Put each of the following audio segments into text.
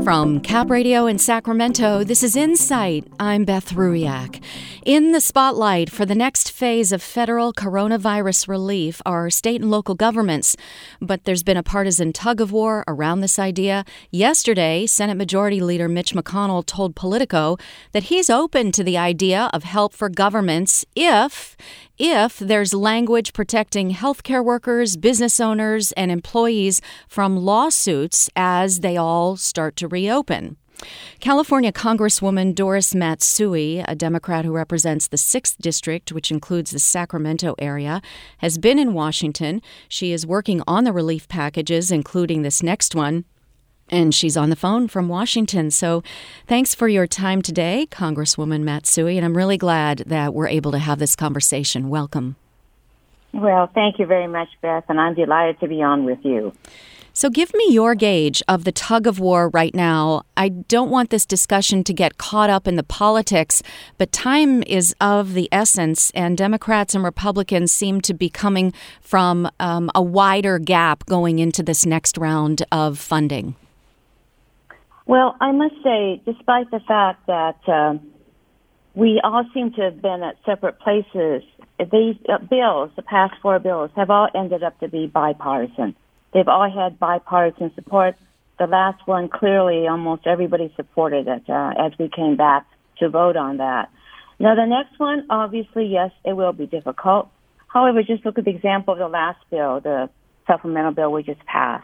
From Cap Radio in Sacramento, this is Insight. I'm Beth Ruiak. In the spotlight for the next phase of federal coronavirus relief are state and local governments. But there's been a partisan tug-of-war around this idea. Yesterday, Senate Majority Leader Mitch McConnell told Politico that he's open to the idea of help for governments if there's language protecting healthcare workers, business owners, and employees from lawsuits as they all start to reopen. California Congresswoman Doris Matsui, a Democrat who represents the 6th District, which includes the Sacramento area, has been in Washington. She is working on the relief packages, including this next one. And she's on the phone from Washington. So thanks for your time today, Congresswoman Matsui. And I'm really glad that we're able to have this conversation. Welcome. Well, thank you very much, Beth, and I'm delighted to be on with you. So give me your gauge of the tug of war right now. I don't want this discussion to get caught up in the politics, but time is of the essence, and Democrats and Republicans seem to be coming from a wider gap going into this next round of funding. Well, I must say, despite the fact that we all seem to have been at separate places, these bills, the past 4 bills, have all ended up to be bipartisan. They've all had bipartisan support. The last one, clearly, almost everybody supported it as we came back to vote on that. Now, the next one, obviously, yes, it will be difficult. However, just look at the example of the last bill, the supplemental bill we just passed.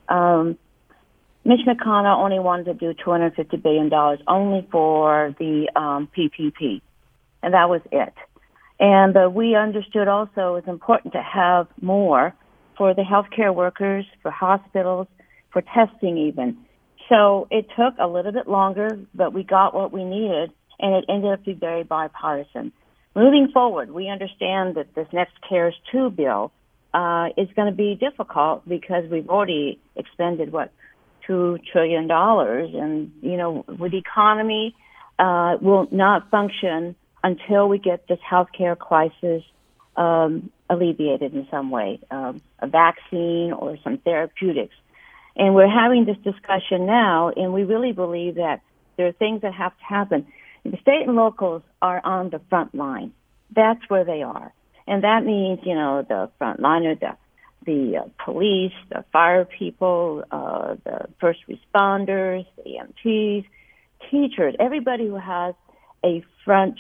Mitch McConnell only wanted to do $250 billion only for the PPP, and that was it. And we understood also it's important to have more for the healthcare workers, for hospitals, for testing even. So it took a little bit longer, but we got what we needed, and it ended up being very bipartisan. Moving forward, we understand that this next CARES 2 bill is going to be difficult because we've already expended, $2 trillion, and, with the economy will not function until we get this healthcare crisis alleviated in some way, a vaccine or some therapeutics. And we're having this discussion now, and we really believe that there are things that have to happen. The state and locals are on the front line. That's where they are. And that means, the front liner, the police, the fire people, the first responders, the EMTs, teachers, everybody who has a front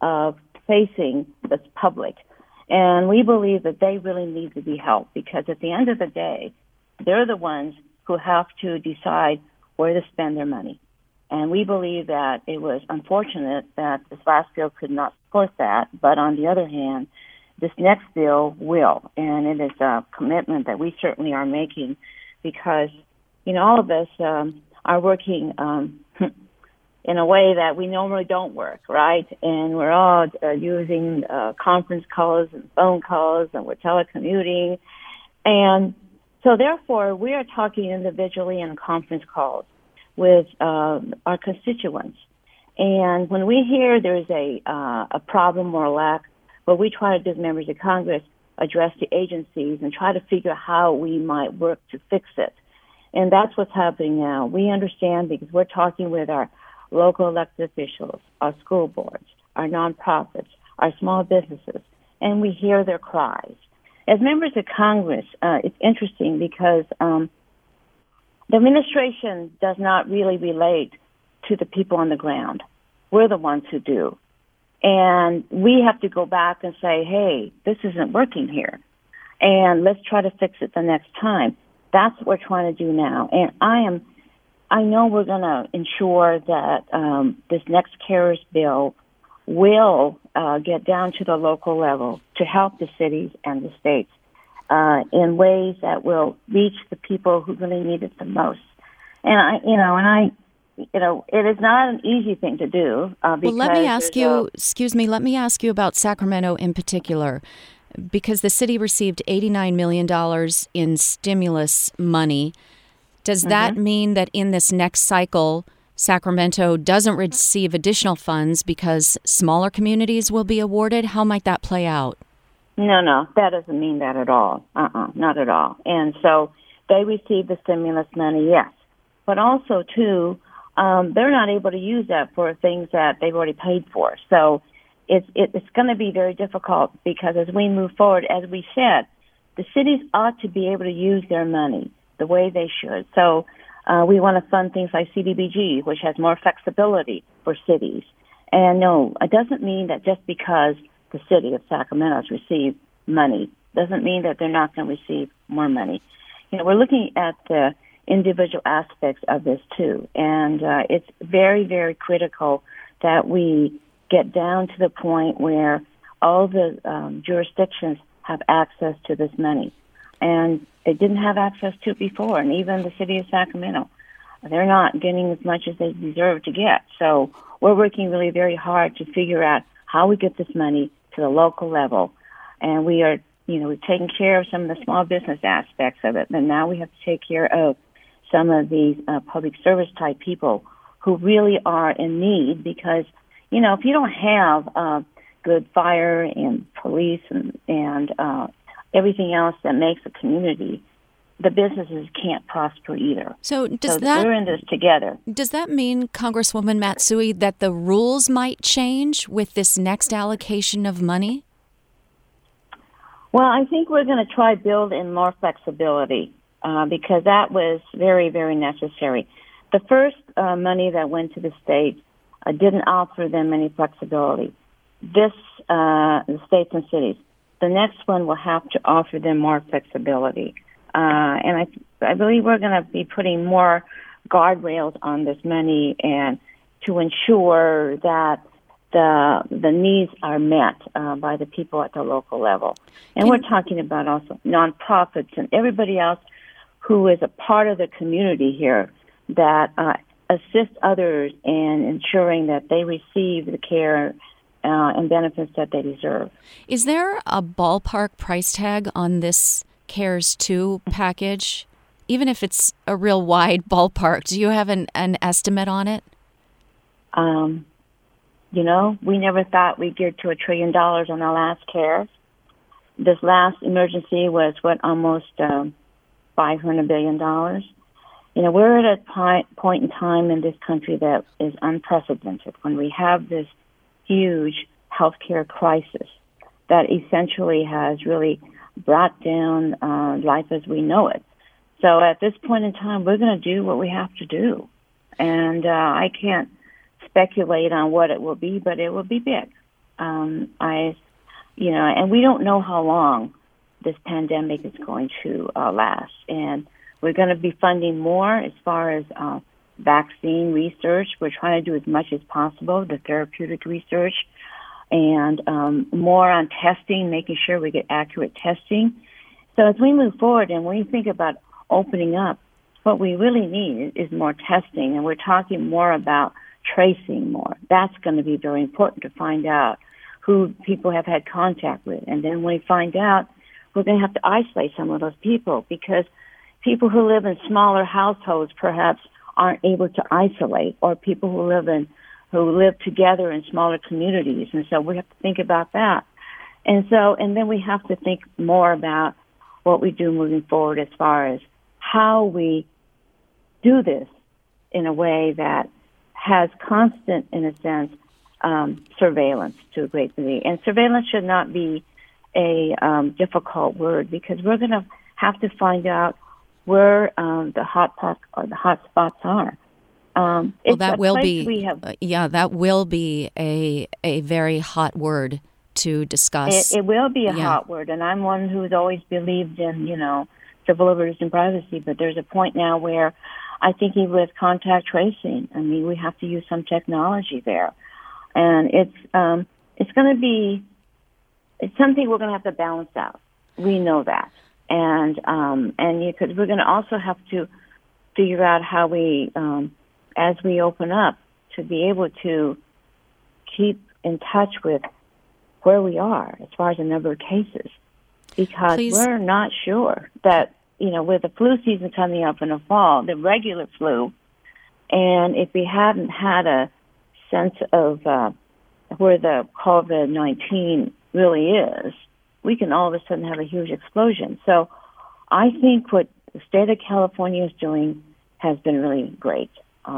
facing the public. And we believe that they really need to be helped because at the end of the day, they're the ones who have to decide where to spend their money. And we believe that it was unfortunate that this last bill could not support that, but on the other hand, this next bill will, and it is a commitment that we certainly are making because, all of us are working in a way that we normally don't work, right? And we're all using conference calls and phone calls, and we're telecommuting. And so therefore, we are talking individually in conference calls with our constituents. And when we hear there's a problem or a lack, what we try to do as members of Congress, address the agencies and try to figure out how we might work to fix it. And that's what's happening now. We understand because we're talking with our local elected officials, our school boards, our nonprofits, our small businesses, and we hear their cries. As members of Congress, it's interesting because the administration does not really relate to the people on the ground. We're the ones who do. And we have to go back and say, hey, this isn't working here, and let's try to fix it the next time. That's what we're trying to do now. And I know we're going to ensure that this next CARES bill will get down to the local level to help the cities and the states in ways that will reach the people who really need it the most. And it is not an easy thing to do. Well, let me ask you about Sacramento in particular, because the city received $89 million in stimulus money. Does that mean that in this next cycle, Sacramento doesn't receive additional funds because smaller communities will be awarded? How might that play out? No, that doesn't mean that at all. Not at all. And so they receive the stimulus money, yes. but also, too, they're not able to use that for things that they've already paid for. So it's going to be very difficult because as we move forward, as we said, the cities ought to be able to use their money the way they should. So we want to fund things like CDBG, which has more flexibility for cities. And no, it doesn't mean that just because the city of Sacramento has received money doesn't mean that they're not going to receive more money. We're looking at the individual aspects of this too, and it's very, very critical that we get down to the point where all the jurisdictions have access to this money. And they didn't have access to it before, and even the city of Sacramento, they're not getting as much as they deserve to get. So we're working really very hard to figure out how we get this money to the local level. And we are, we've taken care of some of the small business aspects of it, but now we have to take care of some of these public service type people who really are in need because, if you don't have good fire and police and everything else that makes a community, the businesses can't prosper either. So we're in this together. Does that mean, Congresswoman Matsui, that the rules might change with this next allocation of money? Well, I think we're going to try build in more flexibility because that was very, very necessary. The first money that went to the states didn't offer them any flexibility. The states and cities. The next one will have to offer them more flexibility. And I believe we're going to be putting more guardrails on this money and to ensure that the needs are met by the people at the local level. And we're talking about also nonprofits and everybody else who is a part of the community here that assist others in ensuring that they receive the care and benefits that they deserve. Is there a ballpark price tag on this CARES 2 package? Even if it's a real wide ballpark, do you have an estimate on it? We never thought we'd get to $1 trillion on our last CARES. This last emergency was, almost $500 billion. We're at a point in time in this country that is unprecedented when we have this huge healthcare crisis that essentially has really brought down life as we know it. So at this point in time, we're going to do what we have to do. And I can't speculate on what it will be, but it will be big. And we don't know how long this pandemic is going to last. And we're going to be funding more as far as vaccine research. We're trying to do as much as possible, the therapeutic research, and more on testing, making sure we get accurate testing. So as we move forward and we think about opening up, what we really need is more testing, and we're talking more about tracing more. That's going to be very important to find out who people have had contact with. And then when we find out, we're going to have to isolate some of those people because people who live in smaller households perhaps aren't able to isolate, or people who live together in smaller communities. And so we have to think about that. And then we have to think more about what we do moving forward as far as how we do this in a way that has constant, in a sense, surveillance to a great degree. And surveillance should not be a difficult word because we're going to have to find out where the hot spots are. Well, that will be that will be a very hot word to discuss. It will be a hot word, and I'm one who's always believed in civil liberties and privacy. But there's a point now where I think even with contact tracing, we have to use some technology there, and it's going to be something we're going to have to balance out. We know that. And because we're going to also have to figure out how we, as we open up, to be able to keep in touch with where we are as far as the number of cases, because we're not sure that with the flu season coming up in the fall, the regular flu, and if we hadn't had a sense of where the COVID-19 really is, we can all of a sudden have a huge explosion. So I think what the state of California is doing has been really great.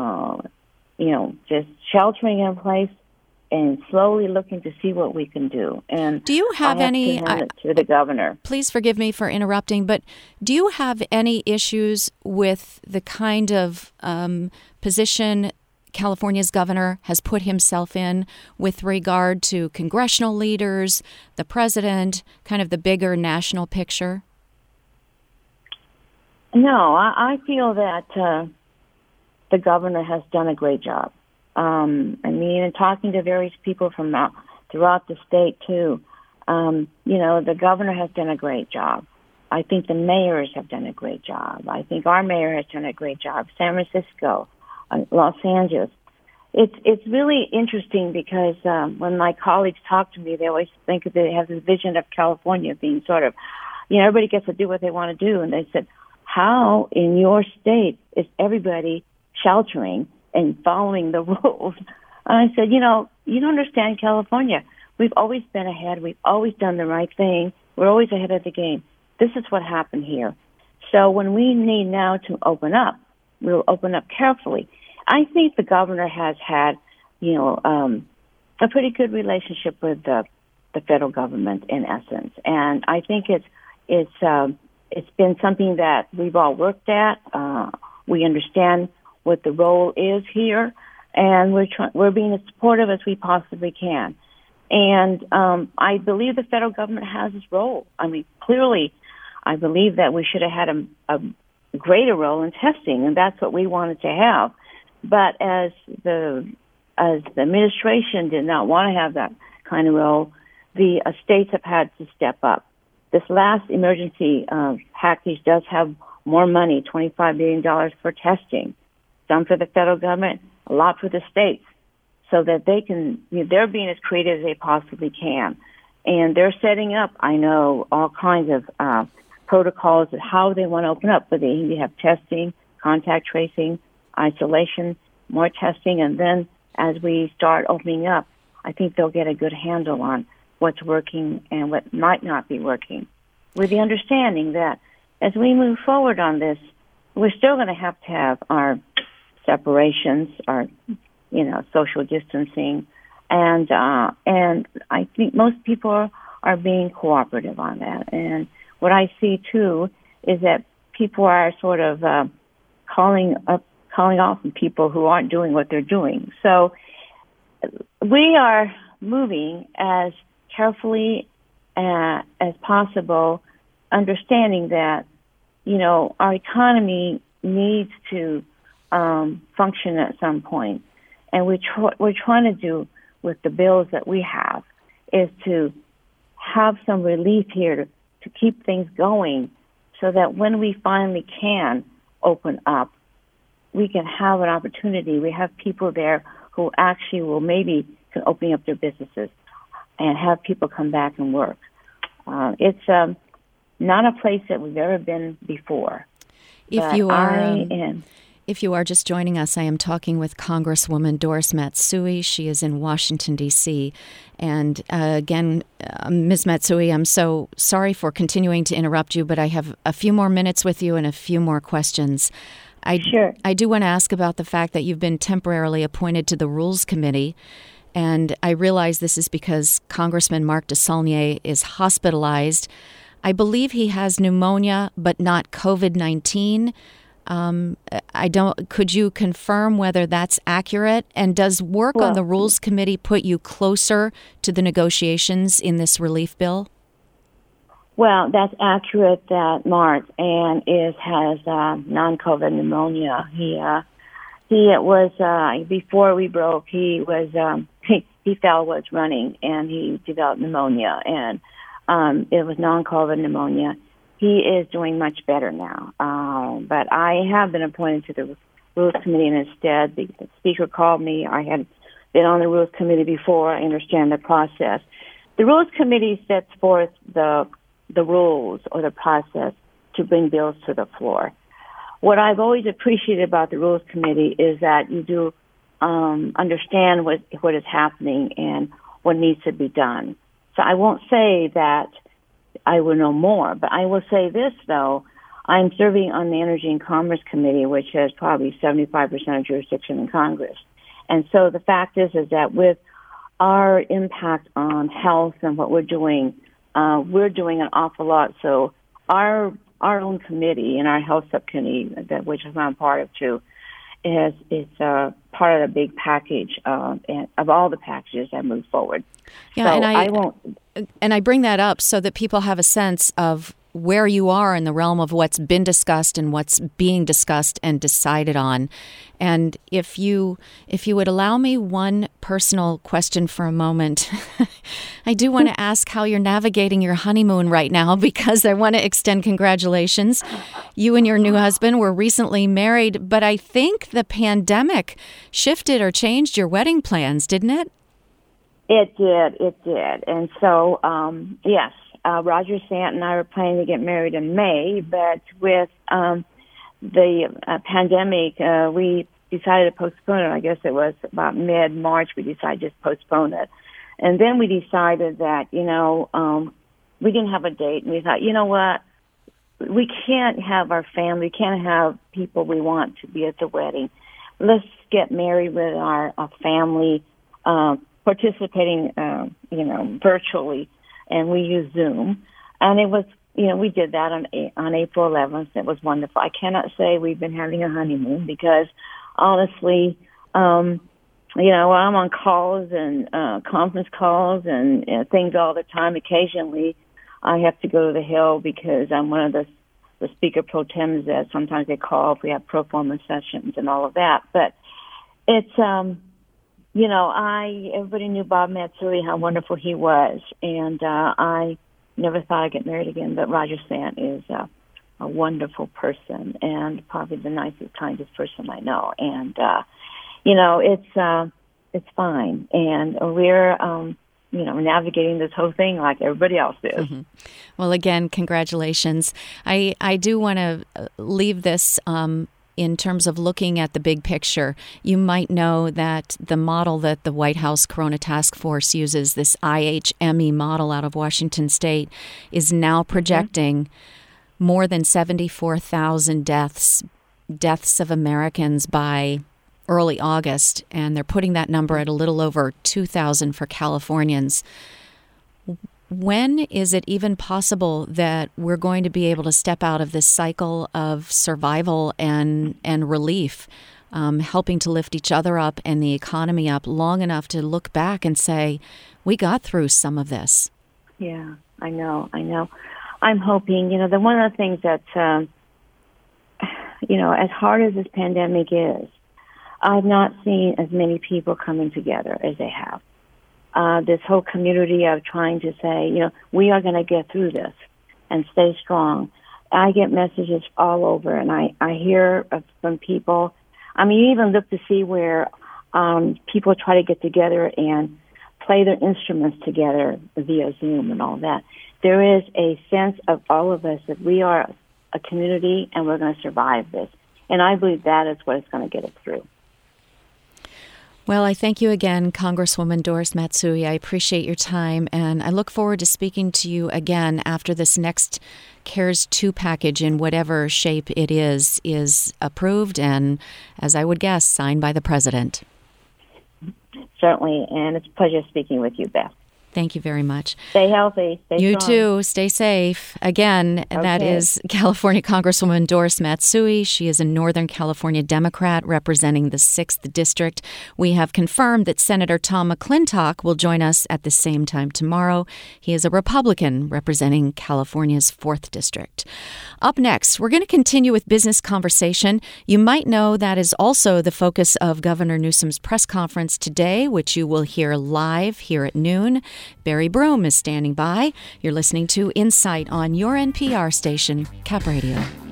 Just sheltering in place and slowly looking to see what we can do. And do you have any? To hand it to the governor. Please forgive me for interrupting, but do you have any issues with the kind of position California's governor has put himself in with regard to congressional leaders, the president, kind of the bigger national picture? No, I feel that the governor has done a great job. And talking to various people from throughout the state, too, the governor has done a great job. I think the mayors have done a great job. I think our mayor has done a great job. San Francisco, Los Angeles. It's really interesting because when my colleagues talk to me, they always think that they have this vision of California being sort of, everybody gets to do what they want to do. And they said, how in your state is everybody sheltering and following the rules? And I said, you don't understand California. We've always been ahead. We've always done the right thing. We're always ahead of the game. This is what happened here. So when we need now to open up, we'll open up carefully. I think the governor has had, a pretty good relationship with the federal government in essence. And I think it's been something that we've all worked at. We understand what the role is here, and we're being as supportive as we possibly can. And I believe the federal government has its role. Clearly, I believe that we should have had a greater role in testing, and that's what we wanted to have. But as the administration did not want to have that kind of role, the states have had to step up. This last emergency package does have more money, $25 billion for testing, some for the federal government, a lot for the states, so that they can, they're being as creative as they possibly can. And they're setting up, I know, all kinds of protocols of how they want to open up, but they have testing, contact tracing, isolation, more testing, and then as we start opening up, I think they'll get a good handle on what's working and what might not be working, with the understanding that as we move forward on this, we're still going to have our separations, our social distancing, and I think most people are being cooperative on that. And what I see too is that people are sort of calling off on people who aren't doing what they're doing. So we are moving as carefully as possible, understanding that, our economy needs to function at some point. And we're trying to do with the bills that we have is to have some relief here to keep things going so that when we finally can open up, we can have an opportunity. We have people there who actually can open up their businesses and have people come back and work. It's not a place that we've ever been before. If you are just joining us, I am talking with Congresswoman Doris Matsui. She is in Washington, D.C. And again, Ms. Matsui, I'm so sorry for continuing to interrupt you, but I have a few more minutes with you and a few more questions. Sure. I do want to ask about the fact that you've been temporarily appointed to the Rules Committee, and I realize this is because Congressman Mark DeSaulnier is hospitalized. I believe he has pneumonia, but not COVID-19. Could you confirm whether that's accurate? And does work on the Rules Committee put you closer to the negotiations in this relief bill? Well, that's accurate that Mark has non-COVID pneumonia. He was before we broke. He was he fell while running and he developed pneumonia, and it was non-COVID pneumonia. He is doing much better now. But I have been appointed to the Rules Committee, and instead the Speaker called me. I had been on the Rules Committee before. I understand the process. The Rules Committee sets forth the rules or the process to bring bills to the floor. What I've always appreciated about the Rules Committee is that you do understand what is happening and what needs to be done. So I won't say that I will know more, but I will say this, though. I'm serving on the Energy and Commerce Committee, which has probably 75% of jurisdiction in Congress. And so the fact is that with our impact on health and what we're doing an awful lot. So our own committee and our health subcommittee, which I'm part of too, is part of the big package of all the packages that move forward. Yeah, so and I bring that up so that people have a sense of where you are in the realm of what's been discussed and what's being discussed and decided on. And if you would allow me one personal question for a moment, I do want to ask how you're navigating your honeymoon right now, because I want to extend congratulations. You and your new husband were recently married, but I think the pandemic shifted or changed your wedding plans, didn't it? It did. And so, yes. Roger Sant and I were planning to get married in May, but with the pandemic, we decided to postpone it. I guess it was about mid-March we decided to just postpone it. And then we decided that, we didn't have a date, and we thought, you know what, we can't have our family, we can't have people we want to be at the wedding. Let's get married with our family, participating, virtually. And we used Zoom, and it was, we did that on April 11th. It was wonderful. I cannot say we've been having a honeymoon because, honestly, I'm on calls and conference calls and things all the time. Occasionally, I have to go to the Hill because I'm one of the speaker pro tems that sometimes they call if we have pro forma sessions and all of that. But it's everybody knew Bob Matsui, how wonderful he was, and I never thought I'd get married again, but Roger Sant is a wonderful person and probably the nicest, kindest person I know. And, it's fine. And we're, navigating this whole thing like everybody else is. Mm-hmm. Well, again, congratulations. I do want to leave this in terms of looking at the big picture. You might know that the model that the White House Corona Task Force uses, this IHME model out of Washington State, is now projecting more than 74,000 deaths of Americans by early August, and they're putting that number at a little over 2,000 for Californians. When is it even possible that we're going to be able to step out of this cycle of survival and relief, helping to lift each other up and the economy up long enough to look back and say, we got through some of this? Yeah, I know. I'm hoping, one of the things that, as hard as this pandemic is, I've not seen as many people coming together as they have. This whole community of trying to say, we are going to get through this and stay strong. I get messages all over, and I hear from people. I mean, you even look to see where people try to get together and play their instruments together via Zoom and all that. There is a sense of all of us that we are a community and we're going to survive this. And I believe that is what is going to get us through. Well, I thank you again, Congresswoman Doris Matsui. I appreciate your time, and I look forward to speaking to you again after this next CARES 2 package, in whatever shape it is approved and, as I would guess, signed by the President. Certainly, and it's a pleasure speaking with you, Beth. Thank you very much. Stay healthy. Stay you strong. too. Stay safe. Again, okay. That is California Congresswoman Doris Matsui. She is a Northern California Democrat representing the 6th District. We have confirmed that Senator Tom McClintock will join us at the same time tomorrow. He is a Republican representing California's 4th District. Up next, we're going to continue with business conversation. You might know that is also the focus of Governor Newsom's press conference today, which you will hear live here at noon. Barry Broom is standing by. You're listening to Insight on your NPR station, Cap Radio.